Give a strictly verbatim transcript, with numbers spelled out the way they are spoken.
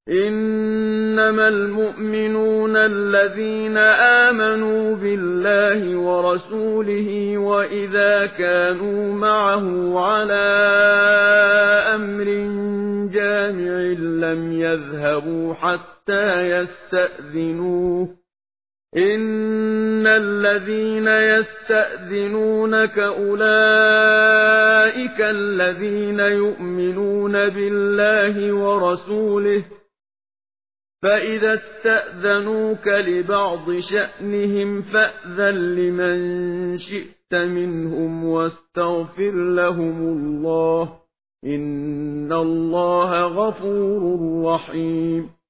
إنما المؤمنون الذين آمنوا بالله ورسوله وإذا كانوا معه على أمر جامع لم يذهبوا حتى يستأذنوه إن الذين يستأذنونك أولئك الذين يؤمنون بالله ورسوله فإذا استأذنوك لبعض شأنهم فأذن لمن شئت منهم واستغفر لهم الله إن الله غفور رحيم